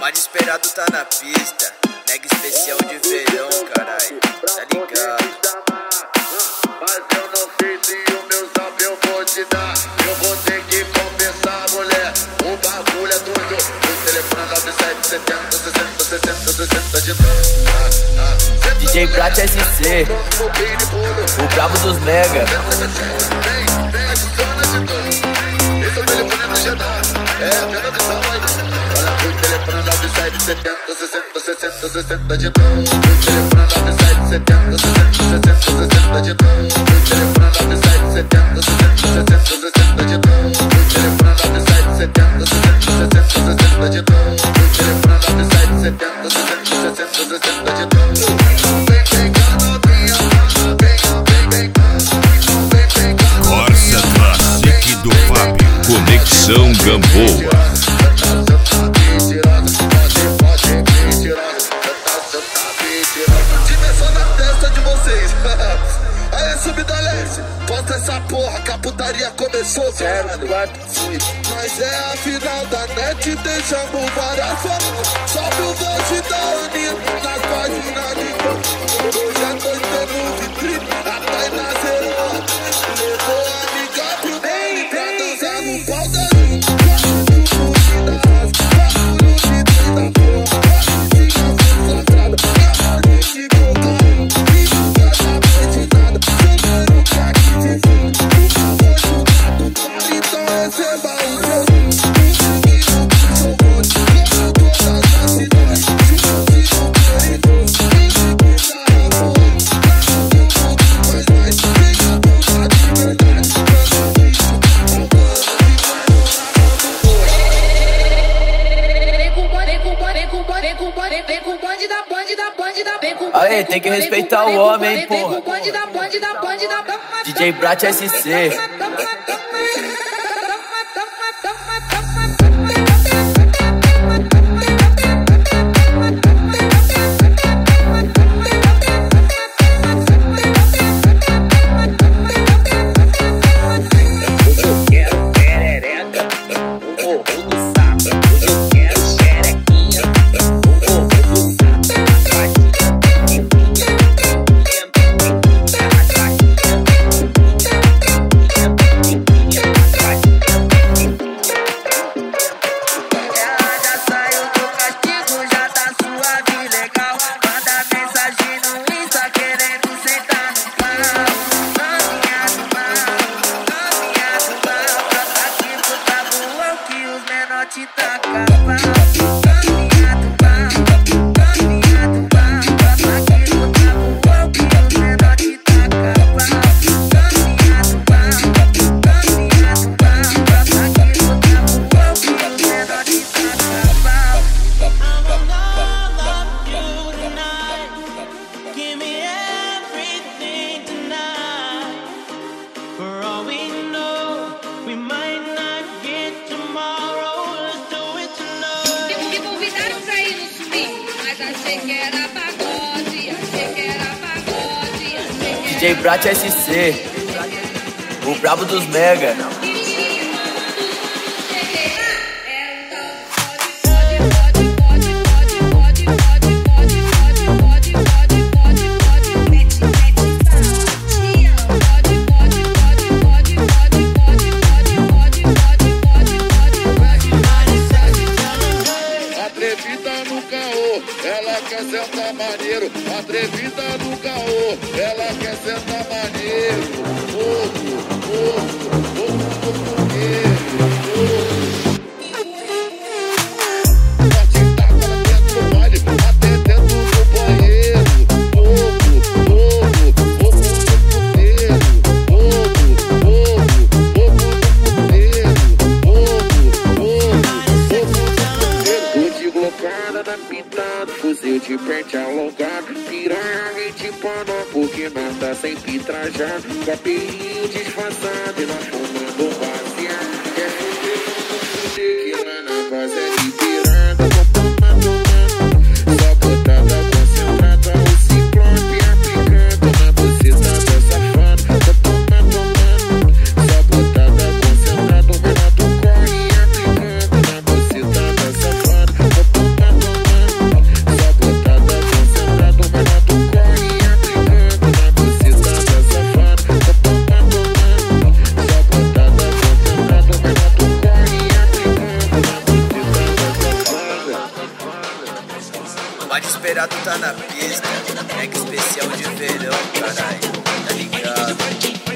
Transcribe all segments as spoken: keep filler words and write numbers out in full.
mais esperado tá na pista. Nega especial de verão, caralho. Tá ligado? Mas eu não sei se o meu salve eu vou te dar. Eu vou ter que confessar, mulher. O bagulho é doido. O telefone nove sete setenta, sessenta, sessenta, sessenta de novo. D J Brat S C, o brabo dos mega. Esse é o telefone do Jedi. É a pena do salve. Olha o telefone nove sete setenta, sessenta, sessenta, sessenta de novo. O telefone nove sete setenta, sessenta, sessenta, sessenta de novo. O telefone nove sete setenta, sessenta, sessenta, sessenta de novo. O telefone nove sete setenta, sessenta, sessenta, sessenta de novo. O telefone nove sete setenta, sessenta, sessenta, sessenta de novo. Vem, vem cá, novinha, vem, vem, vem cá. Vem, vem cá, Corsa Classic do Fábio, Conexão Gamboa. Aí subida leste, posta essa porra que a putaria começou, zero quatro cinco. Mas é a final da net, deixamos várias fotos. Sobe o voz da Anitta nas páginas de campo. Hoje é dois no vitrine, a Tainá zerou. Levou a amiga pro baile pra dançar no pau da Anitta. Aê, tem que respeitar o homem, porra. D J Brat S C. D J Brat S C, o brabo dos mega. Atrevida no caô, ela quer sentar maneiro. Atrevida no caô, ela quer sentar maneiro. Ovo, ovo, ovo, ovo, Forte taca lá dentro do baile, até dentro do banheiro. Ovo, ovo, ovo, ovo, puteiro. Ovo, ovo, ovo, puteiro. Ovo, ovo, ovo, puteiro. Glocada da pintada, fuzil de pente alongado, piranha de pano, porque nós tá sempre trajado, capelinho disfarçado e nós fumando baseado. É fuder, que lá na base é de piranga, só botada concentrada, o ciclope aplicando na buceta da safada. Tô tomando, só botada concentrada, o Renato corre aplicando na buceta da safada. Tô tomando. Liberato tá na pista, é que especial de verão, caralho, tá ligado?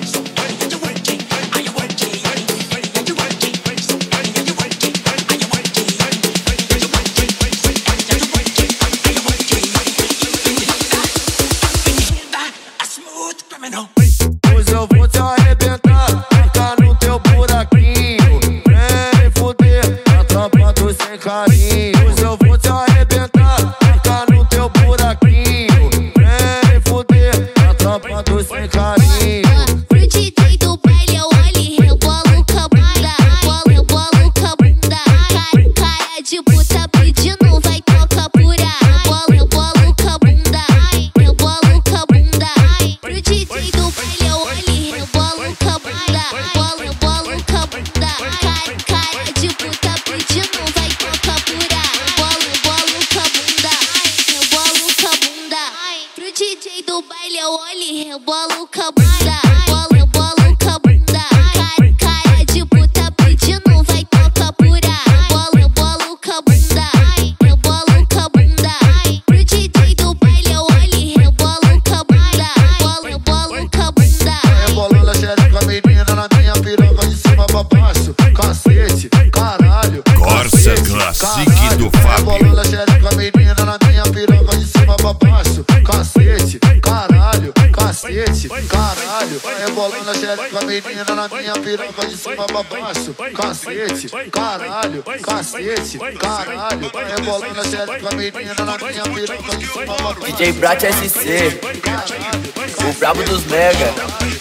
Hoje eu vou te arrebentar, ficar no teu buraquinho. Vem fuder, a tropa do sem carinho. Hoje eu vou te arrebentar, ficar no teu buraquinho. Vem fuder, a tropa do sem carinho. Pro D J do baile eu olho, rebolo com a bunda, rebolo com a bunda. Cara, cara de puta pedindo, vai tocar pura. Rebolo, rebolo com a bunda, rebolo com a bunda. Pro D J do baile eu olho, rebolo com a bunda, rebolo com a bunda. Cara, cara de puta pedindo, vai tocar pura. Rebolo, rebolo com a bunda, rebolo com a bunda. Pro D J do baile eu olho, rebolo com a bunda, rebolo com a bunda. Cara, cara de puta pedindo, vai tocar pura. Rebolo, rebolo com a bunda, rebolo com a bunda. Pro D J do baile eu olho, rebolo com a bunda, rebolo com a bunda. Rebolando a xereca, menina, na minha piroca de cima pra baixo. Cacete, caralho. Corsa Classic do Fábio. Rebolando a xereca, menina, na minha piroca de cima pra baixo. Cacete, caralho, cacete, caralho. Rebolando a xereca, menina, na minha piroca de cima pra baixo. Cacete, caralho, cacete, caralho. Rebolando a xereca, menina, na minha piroca de cima pra baixo. D J Brat S C, o brabo dos mega.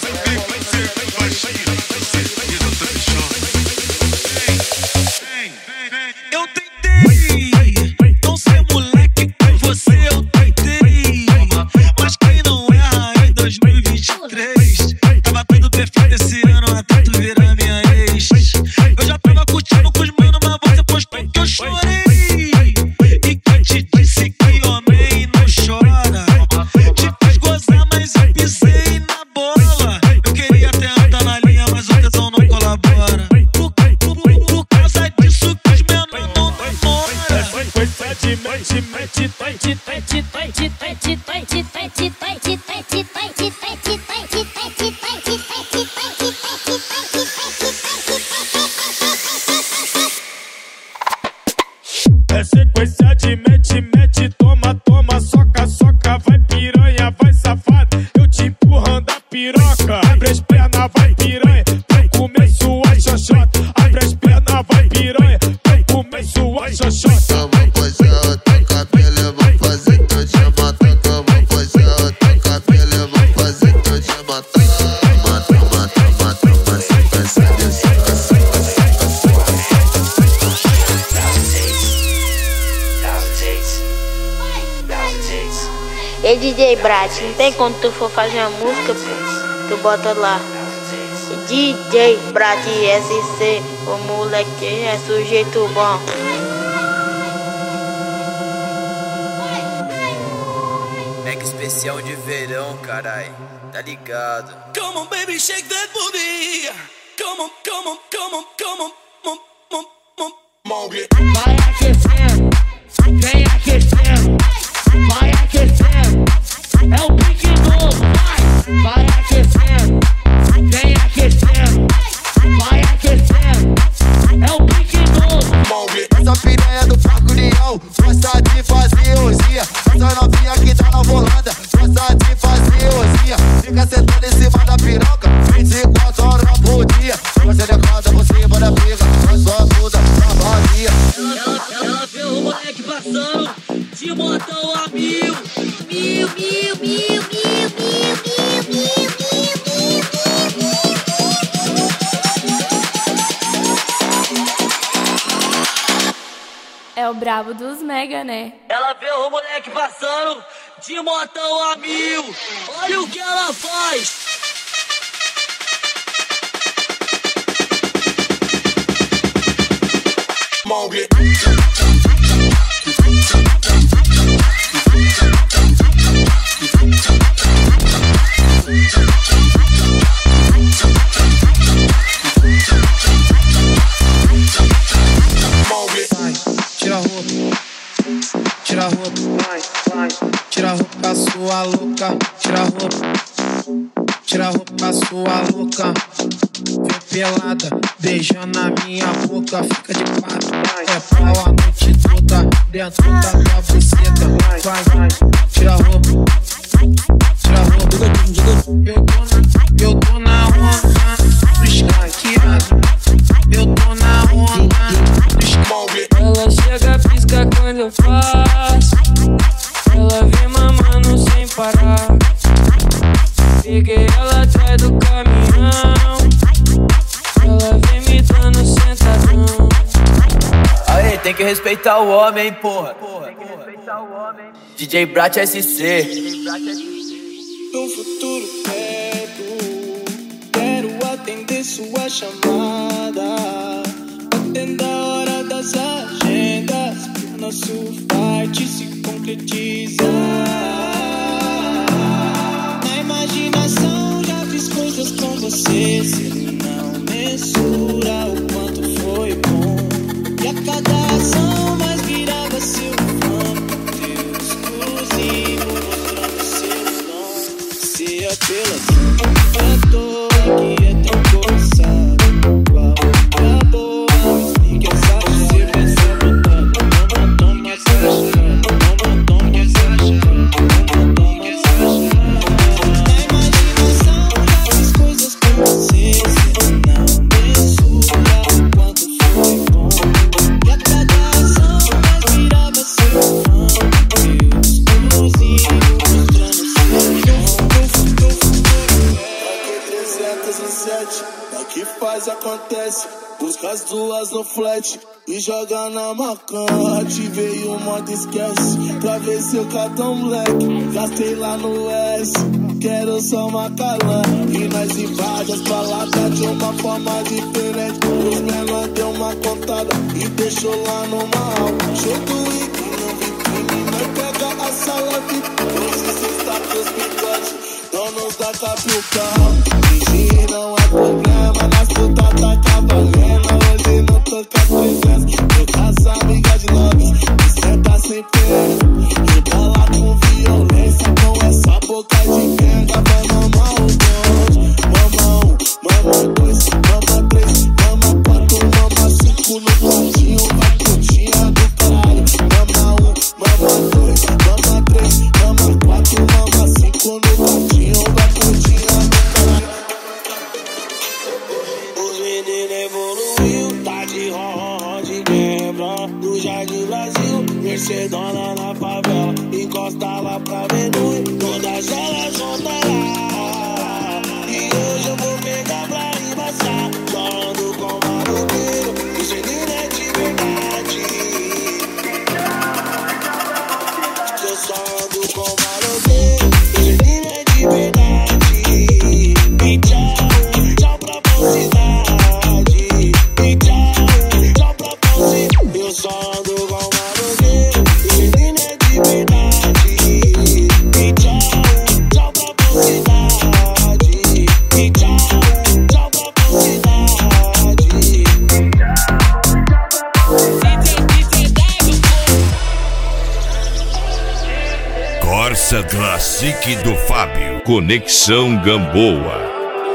Eu tentei não ser moleque com você, eu tentei. Mas quem não erra em dois mil e vinte e três? Tava tudo perfeito esse ano até tu virar minha ex. Eu já tava curtindo com os mano, mas você postou que eu chorei. E quem te disse que homem não chora? Te fiz gozar, mas eu pisei na bola. Eu queria até andar na linha, mas o tesão não colabora. Por, por, por, por causa disso que os menores não namoram. Sequência de mete, mete, mete, mete, mete, mete, mete, mete, mete, mete, é sequência de mete, mete, toma, toma, soca, soca, vai piranha, vai safado, eu te empurrando a piroca. Abre as pernas, vai piranha, vem comer sua xoxota. Abre as pernas, vai piranha, vem comer sua xoxota. Eu vou fazer o teu cabelo, eu vou fazer tu te matar. Eu vou fazer o teu cabelo, eu vou fazer tu te matar. Mata, mata, mata, mata, sequência de soca, soca, soca, soca. Ei D J Brat, não tem quando tu for fazer uma música, pô, tu bota lá D J Brat S C, o moleque é sujeito bom. Mega especial de verão, carai, tá ligado? Come on, baby, shake that booty. Come on, come on, come on, come on, come on, come on. Vai aquecendo, vem aquecendo, vai aquecendo, é o pique novo, vai, vai aquecendo, vem aquecendo, vai aquecendo, é o pique novo. Essa piranha do Paco Leão gosta de fazer orgia. Essa novinha que tá na volanda gosta de fazer orgia. Fica sentando em cima da piroca vinte e quatro horas por dia. Você decada, você vai na briga, faz sua bunda na vazia. Ela, ela vê o moleque passando de montão a mil, mil, mil, mil, mil, mil, mil, mil, mil, mil. É o brabo dos mega, né? Ela vê o moleque passando de montão a mil. Olha o que ela faz. Mogue. Tira a roupa, tira a roupa, vai, vai, louca, tira a roupa. Tira a roupa, sua louca. Vem pelada, beijando a minha boca. Fica de quatro, é pau a noite toda. Dentro da tua buceta. Vai, vai, tira a roupa. Tira a roupa. Eu tô na, eu tô na onda do escaqueado. Eu tô na onda do escaqueado. Ela chega, pisca quando eu faço. Ela vem mamando sem parar. Peguei ela atrás do caminhão. Ela vem me dando sentadão. Aê, tem que respeitar o homem, porra. D J Brat S C. No futuro perto, quero atender sua chamada. Atenda a hora das agendas, pro nosso fight se concretizar. Na imaginação já fiz coisas com você. Você não mensura o quanto foi bom. E a cada ação mais virava seu fã. Teu exclusivo mostrando seus dons. Se apelação é toda que é tão forçada. Qual é a boa? Me explica essa você vai se botando. Toma, toma, exagerando. Toma, toma, exagerando. Toma, toma, exagerando. Na imaginação já fiz coisas com você. Você não mensura o quanto foi bom. E a cada ação mais virava seu fã. Teu exclusivo mostrando seu dom. Aqui trezentos e sete, aqui faz, acontece. Busca as duas no flat e joga na macante. Veio o modo esquece, pra ver seu cartão black. Gastei lá no S, quero só uma calã. E nós invade as baladas de uma forma diferente. Os menor deu uma contada e deixou lá numa aula. Show do Wiki no vitrine, nós pega a sala V I P. Esses status bigodes, donos da capital. Fingir não é problema, nas putas tá cavalendo. Hoje não tô com as presenças, tô com as amigas de lobbies. E senta sem pena, e tá lá com violência. Com essa boca de venda, vai mamar o bonde. Mama um, mama dois, mama três, mama quatro, mama cinco no quartinho. Vai putinha do caralho. Mama um, mama dois, mama três, mama quatro, mama cinco no quartinho. Vai putinha do caralho. Os meninos evoluiu, tá de ron, de quebra. Do Jardim Brasil, Mercedona na favela. Encosta lá pra Menui, todas elas vão tá lá. E hoje eu vou pegar pra embaçar. Só ando com maluqueiro, os meninos é de verdade. Eu só ando com maluqueiro, os meninos é de verdade. E tchau, tchau pra falsidade. E tchau, tchau pra falsidade. Eu só ando com maluqueiro, os meninos é de verdade. E tchau, tchau pra falsidade. E tchau, tchau pra falsidade. Corsa Classic do Fábio. Conexão Gamboa.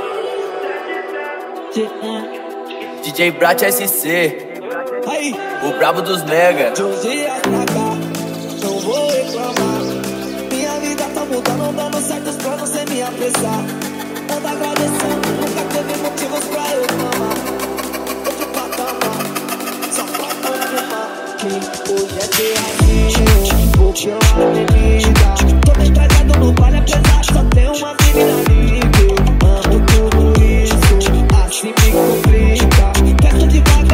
D J Brat S C. O brabo dos mega. De uns dias pra cá, não vou reclamar. Minha vida tá mudando, dando certos planos sem me apressar. Ando agradecendo, nunca teve motivos pra eu reclamar. Outro patamar, só pra confirmar que hoje é terracinho, vou pela avenida. Tô bem trajado no baile, apesar só ter uma menina livre. Amo tudo isso, assim me complica. Perto devagar.